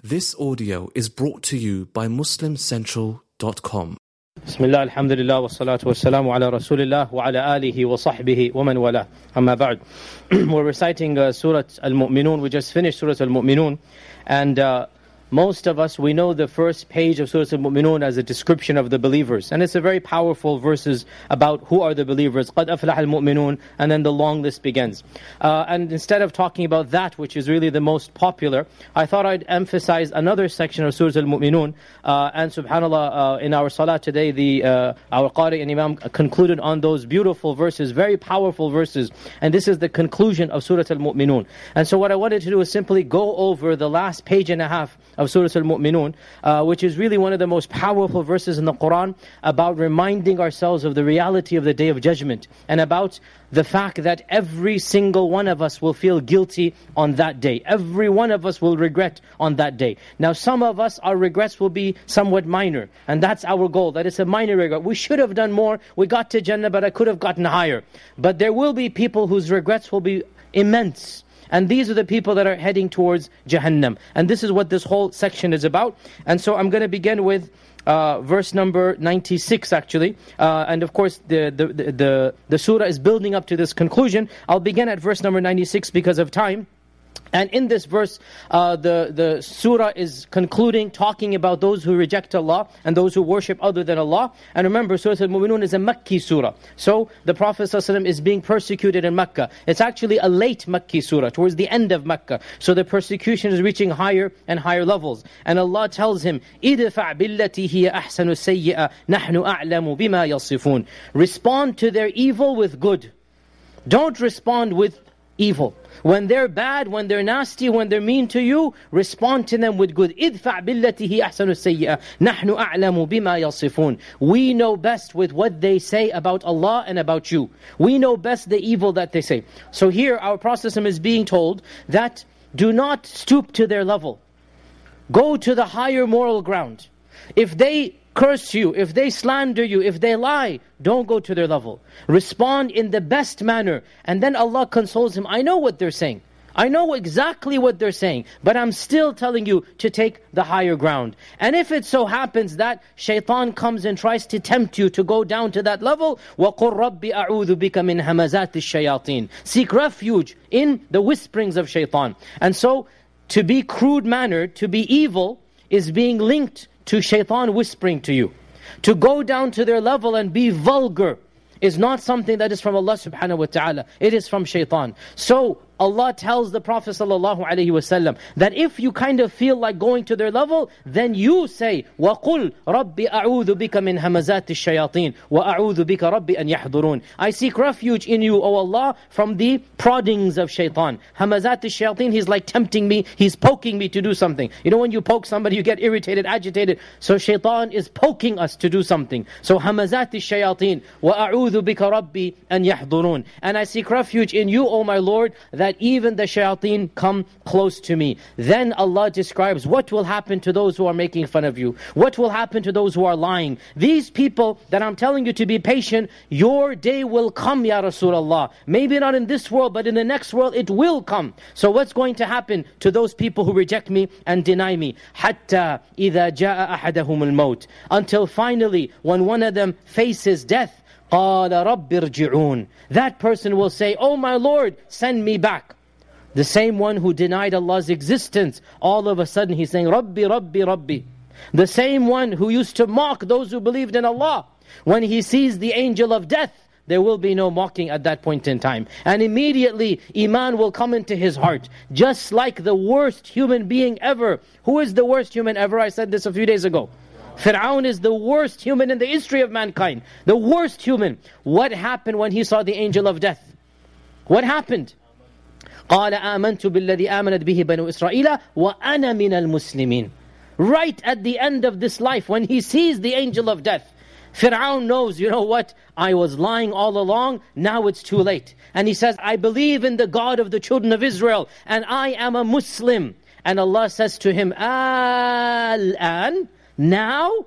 This audio is brought to you by MuslimCentral.com. Bismillah, alhamdulillah, wa salatu wa salamu ala rasulillah wa ala alihi wa sahbihi wa man wala. Amma ba'd. We're reciting Surah Al-Mu'minun. We just finished Surah Al-Mu'minun. And most of us, we know the first page of Surah Al-Mu'minun as a description of the believers. And it's a very powerful verses about who are the believers. قَدْ أَفْلَحَ الْمُؤْمِنُونَ. And then the long list begins. And instead of talking about that, which is really the most popular, I thought I'd emphasize another section of Surah Al-Mu'minun. And subhanAllah, in our salah today, our Qari and Imam concluded on those beautiful verses, very powerful verses. And this is the conclusion of Surah Al-Mu'minun. And so what I wanted to do is simply go over the last page and a half of Surah Al-Mu'minun, which is really one of the most powerful verses in the Quran about reminding ourselves of the reality of the Day of Judgment and about the fact that every single one of us will feel guilty on that day. Every one of us will regret on that day. Now some of us, our regrets will be somewhat minor, and that's our goal, that it's a minor regret. We should have done more, we got to Jannah, but I could have gotten higher. But there will be people whose regrets will be immense. And these are the people that are heading towards Jahannam. And this is what this whole section is about. And so I'm going to begin with verse number 96 actually. And of course the surah is building up to this conclusion. I'll begin at verse number 96 because of time. And in this verse, the surah is concluding, talking about those who reject Allah and those who worship other than Allah. And remember, Surah Al-Mu'minun is a Makki surah. So the Prophet ﷺ is being persecuted in Mecca. It's actually a late Makki surah, towards the end of Mecca. So the persecution is reaching higher and higher levels. And Allah tells him, إِدْفَعْ بِالَّتِي هِيَ أَحْسَنُ السَّيِّئَةِ نَحْنُ أَعْلَمُ بِمَا يَصِفُونَ. Respond to their evil with good. Don't respond with evil. When they're bad, when they're nasty, when they're mean to you, respond to them with good. إِدْفَعْ بِالَّتِي هِيَ أَحْسَنُ السَّيِّئَةِ نَحْنُ أَعْلَمُ بِمَا يَصِفُونَ. We know best with what they say about Allah and about you. We know best the evil that they say. So here our Prophet is being told that do not stoop to their level. Go to the higher moral ground. If they curse you, if they slander you, if they lie, don't go to their level. Respond in the best manner. And then Allah consoles him. I know what they're saying. I know exactly what they're saying. But I'm still telling you to take the higher ground. And if it so happens that shaitan comes and tries to tempt you to go down to that level, وَقُلْ رَبِّ أَعُوذُ بِكَ مِنْ هَمَزَاتِ الشَّيَاطِينَ. Seek refuge in the whisperings of shaitan. And so, to be crude-mannered, to be evil, is being linked to shaitan whispering to you. To go down to their level and be vulgar is not something that is from Allah subhanahu wa ta'ala. It is from shaitan. So Allah tells the Prophet ﷺ that if you kind of feel like going to their level, then you say, وَقُلْ رَبِّ أَعُوذُ بِكَ مِنْ هَمَزَاتِ الشَّيَاطِينَ وَأَعُوذُ بِكَ رَبِّ أَنْ يَحْضُرُونَ. I seek refuge in you, O Allah, from the proddings of shaitan. Hamazat al-shayateen, he's like tempting me, he's poking me to do something. You know when you poke somebody, you get irritated, agitated. So shaitan is poking us to do something. So hamazat al-shayateen, وَأَعُوذُ بِكَ رَبِّ أَنْ يَحْضُرُونَ. And I seek refuge in you, O my Lord, that even the shayateen come close to me. Then Allah describes what will happen to those who are making fun of you. What will happen to those who are lying. These people that I'm telling you to be patient, your day will come, Ya Rasulullah. Maybe not in this world, but in the next world it will come. So what's going to happen to those people who reject me and deny me? حَتَّى إِذَا جَاءَ أَحَدَهُمُ الْمَوْتِ. Until finally, when one of them faces death, قَالَ رَبِّ ارْجِعُونَ. That person will say, oh my Lord, send me back. The same one who denied Allah's existence, all of a sudden he's saying, Rabbi, Rabbi, Rabbi. The same one who used to mock those who believed in Allah, when he sees the angel of death, there will be no mocking at that point in time. And immediately, Iman will come into his heart. Just like the worst human being ever. Who is the worst human ever? I said this a few days ago. Fir'aun is the worst human in the history of mankind. The worst human. What happened when he saw the angel of death? What happened? قَالَ آمَنْتُ بِالَّذِي آمَنَتْ بِهِ بَنُو إِسْرَائِيلَ وَأَنَا مِنَ الْمُسْلِمِينَ. Right at the end of this life, when he sees the angel of death, Fir'aun knows, you know what? I was lying all along, now it's too late. And he says, I believe in the God of the children of Israel, and I am a Muslim. And Allah says to him, Al-an, now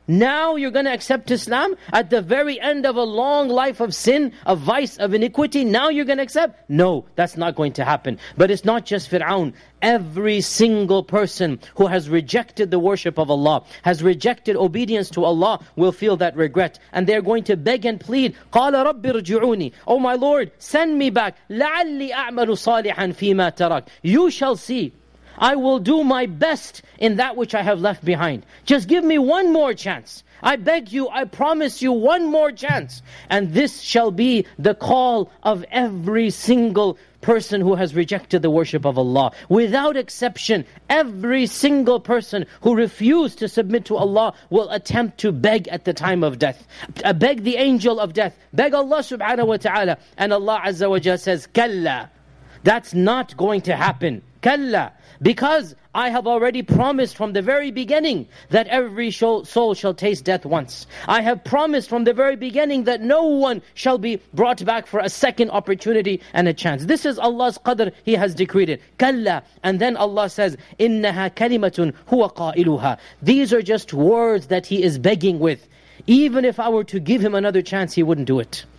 Now you're going to accept Islam at the very end of a long life of sin, of vice, of iniquity. Now you're going to accept? No, that's not going to happen. But it's not just Fir'aun. Every single person who has rejected the worship of Allah, has rejected obedience to Allah, will feel that regret. And they're going to beg and plead, قَالَ رَبِّ ارْجِعُونِ, Oh my Lord, send me back. لَعَلِّي أَعْمَلُ صَالِحًا فِي مَا تَرَكْ. You shall see. I will do my best in that which I have left behind. Just give me one more chance. I beg you, I promise you one more chance. And this shall be the call of every single person who has rejected the worship of Allah. Without exception, every single person who refused to submit to Allah will attempt to beg at the time of death. Beg the angel of death. Beg Allah subhanahu wa ta'ala. And Allah Azza wa Jalla says, Kalla. That's not going to happen. Kalla. Because I have already promised from the very beginning that every soul shall taste death once. I have promised from the very beginning that no one shall be brought back for a second opportunity and a chance. This is Allah's qadr, He has decreed it. Kalla. And then Allah says, إِنَّهَا كَلِمَةٌ هُوَ قَائِلُهَا. These are just words that He is begging with. Even if I were to give Him another chance, He wouldn't do it.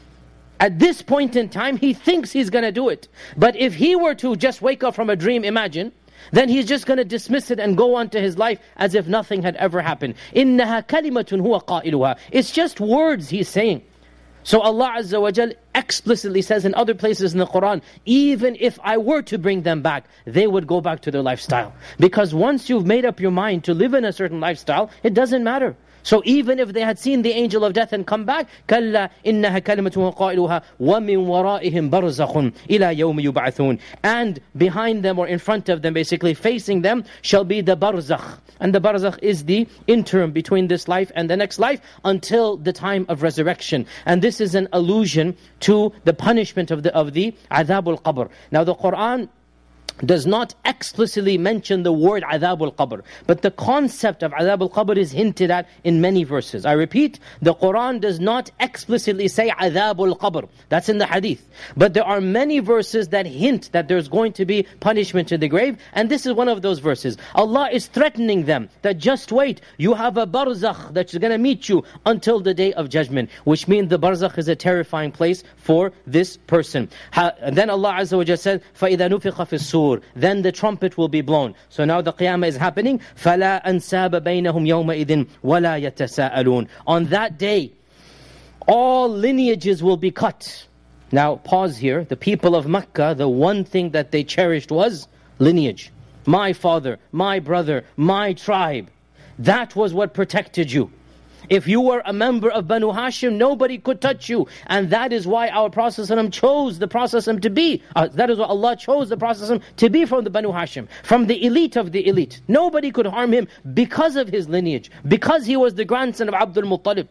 At this point in time, he thinks he's going to do it. But if he were to just wake up from a dream, imagine, then he's just going to dismiss it and go on to his life as if nothing had ever happened. إِنَّهَا كَلِمَةٌ هُوَ قَائِلُهَا. It's just words he's saying. So Allah Azza wa Jal explicitly says in other places in the Quran, even if I were to bring them back, they would go back to their lifestyle. Because once you've made up your mind to live in a certain lifestyle, it doesn't matter. So even if they had seen the angel of death and come back, كَلَّا إِنَّهَا كَلِمَةٌ وَقَائِلُهَا وَمِنْ وَرَائِهِمْ بَرْزَخٌ إِلَى يَوْمِ يُبْعَثُونَ. And behind them or in front of them, basically facing them, shall be the barzakh. And the barzakh is the interim between this life and the next life until the time of resurrection. And this is an allusion to the punishment of the adhabul qabr. Now the Quran does not explicitly mention the word adhabul qabr, but the concept of adhabul qabr is hinted at in many verses. I repeat, the Quran does not explicitly say adhabul qabr. That's in the hadith. But there are many verses that hint that there's going to be punishment in the grave, and this is one of those verses. Allah is threatening them that just wait, you have a barzakh that's going to meet you until the day of judgment, which means the barzakh is a terrifying place for this person. And then Allah Azza wa Jalla said, فَإِذَا نُفِخَ فِي الصُّورِ, then the trumpet will be blown. So now the qiyamah is happening. فَلَا أَنْسَابَ بَيْنَهُمْ يَوْمَئِذٍ وَلَا يَتَسَاءَلُونَ. On that day, all lineages will be cut. Now pause here. The people of Makkah, the one thing that they cherished was lineage. My father, my brother, my tribe. That was what protected you. If you were a member of Banu Hashim, nobody could touch you. And that is why our Prophet ﷺ chose the Prophet ﷺ to be, that is why Allah chose the Prophet ﷺ to be from the Banu Hashim, from the elite of the elite. Nobody could harm him because of his lineage, because he was the grandson of Abdul Muttalib.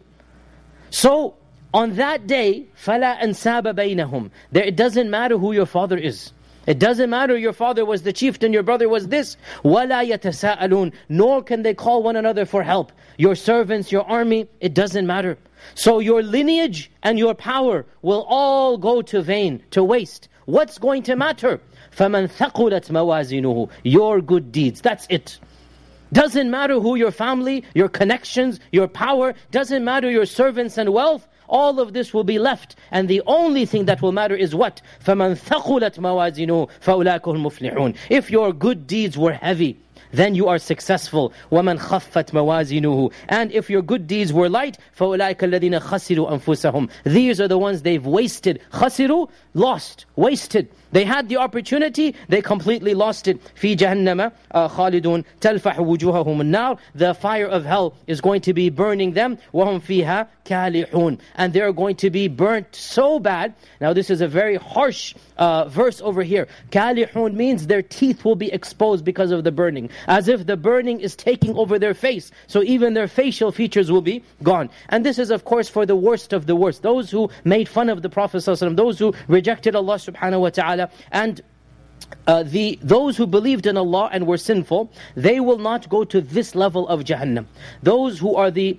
So, on that day, فَلَا أَنْسَابَ بَيْنَهُمْ. It doesn't matter who your father is. It doesn't matter your father was the chieftain, your brother was this. وَلَا يَتَسَاءَلُونَ. Nor can they call one another for help. Your servants, your army, it doesn't matter. So your lineage and your power will all go to vain, to waste. What's going to matter? فَمَنْ ثَقُلَتْ مَوَازِنُهُ. Your good deeds, that's it. Doesn't matter who your family, your connections, your power, doesn't matter your servants and wealth. All of this will be left. And the only thing that will matter is what? فَمَنْ ثَقُلَتْ مَوَازِنُهُ فَأُولَٰئِكَ هُمُ الْمُفْلِحُونَ. If your good deeds were heavy, then you are successful. وَمَنْ خَفَّتْ مَوَازِنُهُ. And if your good deeds were light, فَأُولَٰئِكَ الَّذِينَ خَسِرُوا أَنفُسَهُم. These are the ones they've wasted. خَسِرُوا, lost, wasted. They had the opportunity, they completely lost it. فِي جَهَنَّمَ خَالِدُونَ تَلْفَحُ وُجُوهَهُمُ النَّارِ. The fire of hell is going to be burning them. وَهُمْ فِيهَا كَالِحُونَ. And they're going to be burnt so bad. Now this is a very harsh verse over here. كَالِحُونَ means their teeth will be exposed because of the burning. As if the burning is taking over their face. So even their facial features will be gone. And this is of course for the worst of the worst. Those who made fun of the Prophet ﷺ, those who rejected Allah subhanahu wa ta'ala, and those who believed in Allah and were sinful, they will not go to this level of Jahannam. Those who are the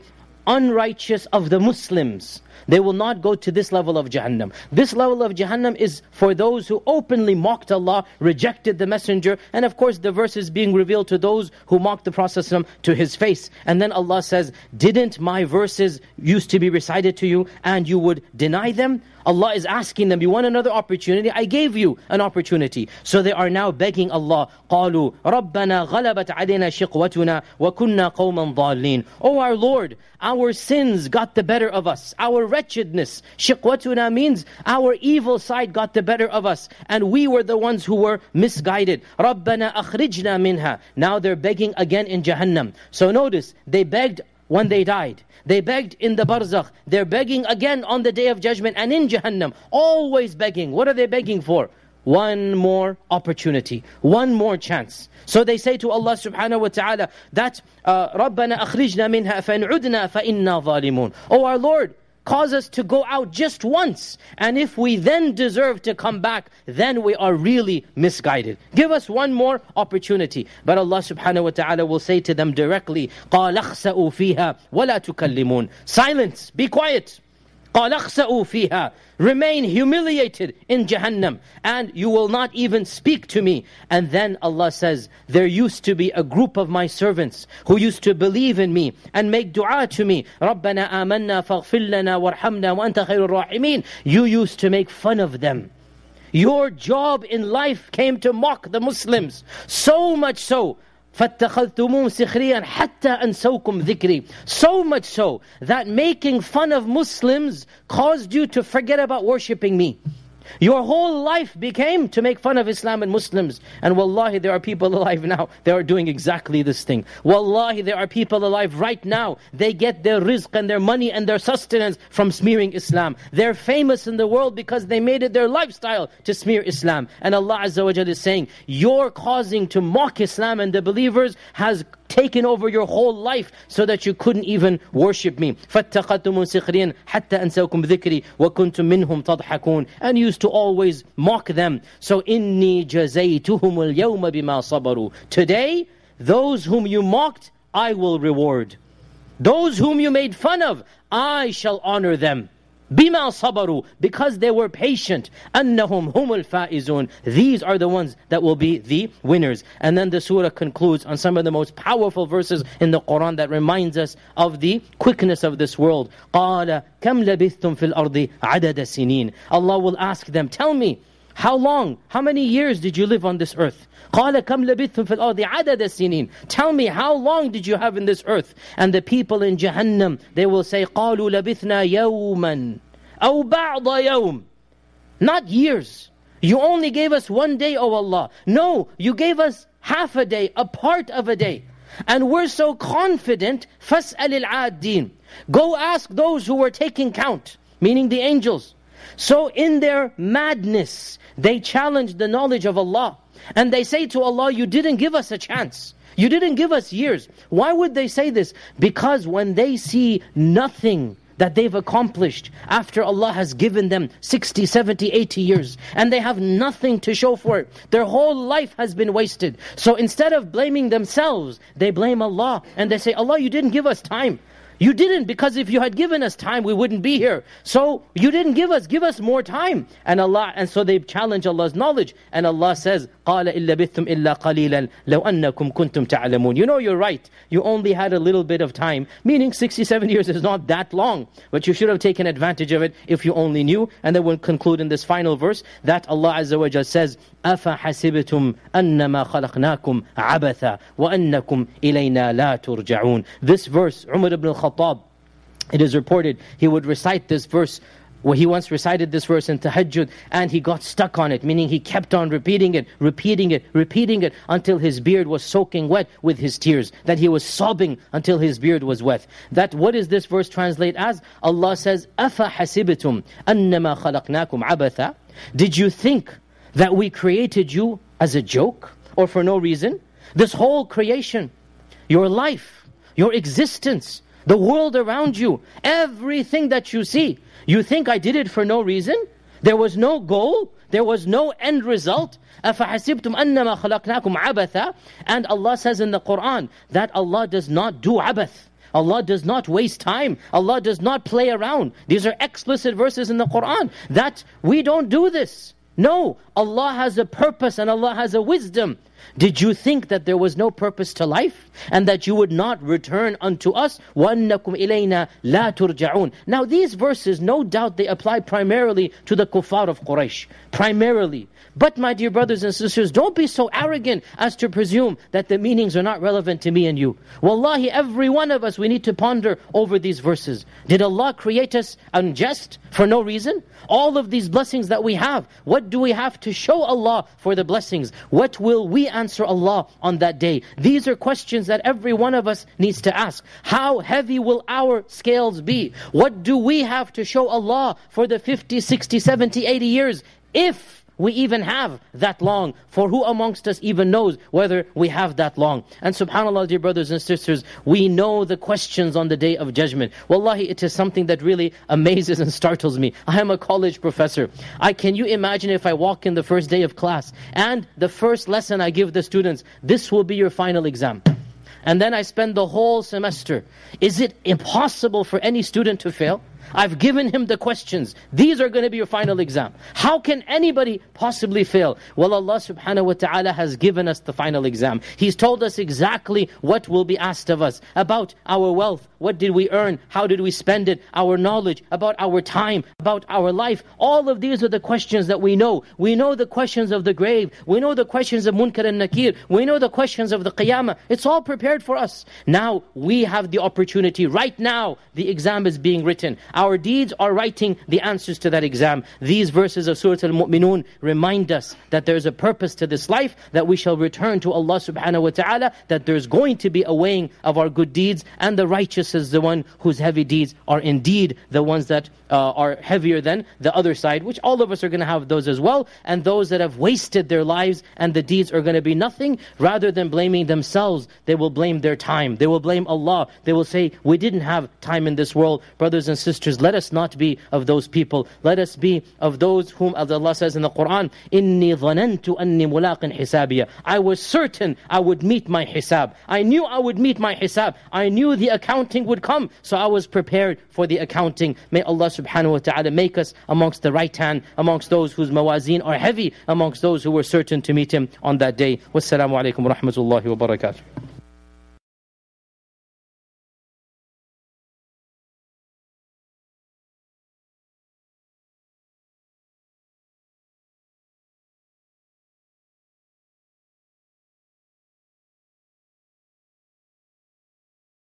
unrighteous of the Muslims, they will not go to this level of Jahannam. This level of Jahannam is for those who openly mocked Allah, rejected the Messenger, and of course the verse is being revealed to those who mocked the Prophet ﷺ to his face. And then Allah says, didn't my verses used to be recited to you and you would deny them? Allah is asking them, you want another opportunity? I gave you an opportunity. So they are now begging Allah, قَالُوا رَبَّنَا غَلَبَتْ عَلَيْنَا شِقْوَتُنَا وَكُنَّا قَوْمًا ضَالِّينَ. Oh our Lord, our sins got the better of us. Our wretchedness, shiqwatuna means our evil side got the better of us. And we were the ones who were misguided. رَبَّنَا أَخْرِجْنَا مِنْهَا. Now they're begging again in Jahannam. So notice, they begged when they died. They begged in the barzakh. They're begging again on the Day of Judgment and in Jahannam. Always begging. What are they begging for? One more opportunity. One more chance. So they say to Allah subhanahu wa ta'ala that رَبَّنَا أَخْرِجْنَا مِنْهَا فَإِنْ عُدْنَا فَإِنَّا ظَالِمُونَ. Oh our Lord, cause us to go out just once. And if we then deserve to come back, then we are really misguided. Give us one more opportunity. But Allah subhanahu wa ta'ala will say to them directly, قَالَ اخْسَأُوا فِيهَا وَلَا تُكَلِّمُونَ. Silence, be quiet. قَالَ اخْسَأُوا فِيهَا. Remain humiliated in Jahannam, and you will not even speak to me. And then Allah says, there used to be a group of my servants who used to believe in me and make dua to me. رَبَّنَا آمَنَّا فَاغْفِرْ لَنَا وَارْحَمْنَا وَأَنْتَ خَيْرُ الرَّاحِمِينَ. You used to make fun of them. Your job in life came to mock the Muslims. So much so, فَاتَّخَذْتُمُوهُمْ سِخْرِيًّا حَتَّى أَنْسَوْكُمْ ذِكْرِي. So much so that making fun of Muslims caused you to forget about worshipping me. Your whole life became to make fun of Islam and Muslims. And wallahi, there are people alive now, they are doing exactly this thing. Wallahi, there are people alive right now, they get their rizq and their money and their sustenance from smearing Islam. They're famous in the world because they made it their lifestyle to smear Islam. And Allah Azza wa Jalla is saying, your causing to mock Islam and the believers has taken over your whole life so that you couldn't even worship me. فَاتَّخَذْتُمُ سِخْرِيًّا حَتَّى أَنْسَوْكُمْ ذِكْرِي وَكُنْتُم مِّنْهُمْ تَضْحَكُونَ. And used to always mock them. So إِنِّي جَزَيْتُهُمُ الْيَوْمَ بِمَا صَبَرُوا. Today, those whom you mocked, I will reward. Those whom you made fun of, I shall honor them. بِمَا صَبَرُوا. Because they were patient. أَنَّهُمْ هُمُ الْفَائِزُونَ. These are the ones that will be the winners. And then the surah concludes on some of the most powerful verses in the Quran that reminds us of the quickness of this world. قَالَ كَمْ لَبِثْتُمْ فِي الْأَرْضِ عَدَدَ سِنِينَ. Allah will ask them, tell me, how long, how many years did you live on this earth? قَالَ كَمْ لَبِثْتُمْ فِي الْأَرْضِ عَدَدَ سِنِينَ. Tell me, how long did you have in this earth? And the people in Jahannam, they will say, قَالُوا لَبِثْنَا يَوْمًا أَوْ بَعْضَ يَوْمٍ. Not years. You only gave us one day, O Allah. No, you gave us half a day, a part of a day. And we're so confident, فَاسْأَلِ الْعَادِّينَ. Go ask those who were taking count, meaning the angels. So in their madness, they challenge the knowledge of Allah. And they say to Allah, you didn't give us a chance. You didn't give us years. Why would they say this? Because when they see nothing that they've accomplished after Allah has given them 60, 70, 80 years, and they have nothing to show for it, their whole life has been wasted. So instead of blaming themselves, they blame Allah. And they say, Allah, you didn't give us time. You didn't, because if you had given us time, we wouldn't be here. So you didn't give us more time. And so they challenge Allah's knowledge. And Allah says, قَالَ إِلَّا بِثُّمْ إِلَّا قَلِيلًا لَوْ أَنَّكُمْ كُنْتُمْ تَعْلَمُونَ. You know, you're right. You only had a little bit of time. Meaning 67 years is not that long. But you should have taken advantage of it if you only knew. And then we'll conclude in this final verse that Allah Azza wa Jalla says, أَفَحَسِبْتُمْ أَنَّمَا خَلَقْنَاكُمْ عَبَثًا وَأَنَّكُمْ إِلَيْنَا لَا تُرْجَعُونَ. This verse, Umar ibn al-Khattab, it is reported, he would recite this verse. Well, he once recited this verse in tahajjud and he got stuck on it, meaning he kept on repeating it until his beard was soaking wet with his tears, that he was sobbing until his beard was wet. That what does this verse translate as? Allah says, أَفَحَسِبْتُمْ أَنَّمَا خَلَقْنَاكُمْ عَبَثًا. Did you think that we created you as a joke or for no reason? This whole creation, your life, your existence, the world around you, everything that you see, you think I did it for no reason? There was no goal, there was no end result. أَفَحَسِبْتُمْ أَنَّمَا خَلَقْنَاكُمْ عَبَثًا. And Allah says in the Quran that Allah does not do abath. Allah does not waste time. Allah does not play around. These are explicit verses in the Quran that we don't do this. No, Allah has a purpose and Allah has a wisdom. Did you think that there was no purpose to life? And that you would not return unto us? وَأَنَّكُمْ إِلَيْنَا لَا تُرْجَعُونَ. Now these verses, no doubt they apply primarily to the kuffar of Quraysh. Primarily. But my dear brothers and sisters, don't be so arrogant as to presume that the meanings are not relevant to me and you. Wallahi, every one of us, we need to ponder over these verses. Did Allah create us unjust for no reason? All of these blessings that we have, what do we have to show Allah for the blessings? What will we answer Allah on that day? These are questions that every one of us needs to ask. How heavy will our scales be? What do we have to show Allah for the 50, 60, 70, 80 years? If we even have that long. For who amongst us even knows whether we have that long? And subhanAllah, dear brothers and sisters, we know the questions on the Day of Judgment. Wallahi, it is something that really amazes and startles me. I am a college professor. Can you imagine if I walk in the first day of class and the first lesson I give the students, this will be your final exam. And then I spend the whole semester. Is it impossible for any student to fail? I've given him the questions. These are going to be your final exam. How can anybody possibly fail? Well, Allah subhanahu wa ta'ala has given us the final exam. He's told us exactly what will be asked of us. About our wealth. What did we earn? How did we spend it? Our knowledge. About our time. About our life. All of these are the questions that we know. We know the questions of the grave. We know the questions of Munkar and Nakir. We know the questions of the Qiyamah. It's all prepared for us. Now, we have the opportunity. Right now, the exam is being written. Our deeds are writing the answers to that exam. These verses of Surah Al-Mu'minun remind us that there is a purpose to this life, that we shall return to Allah subhanahu wa ta'ala, that there's going to be a weighing of our good deeds, and the righteous is the one whose heavy deeds are indeed the ones that are heavier than the other side, which all of us are going to have those as well. And those that have wasted their lives and the deeds are going to be nothing, rather than blaming themselves, they will blame their time. They will blame Allah. They will say, we didn't have time in this world. Brothers and sisters, let us not be of those people. Let us be of those whom, as Allah says in the Quran, إِنِّي ظَنَنْتُ أَنِّي مُلَاقٍ حِسَابِيَ. I was certain I would meet my hisab. I knew I would meet my hisab. I knew the accounting would come, so I was prepared for the accounting. May Allah subhanahu wa ta'ala make us amongst the right hand, amongst those whose mawazeen are heavy, amongst those who were certain to meet Him on that day. Wassalamu alaikum wa rahmatullahi wa barakatuh.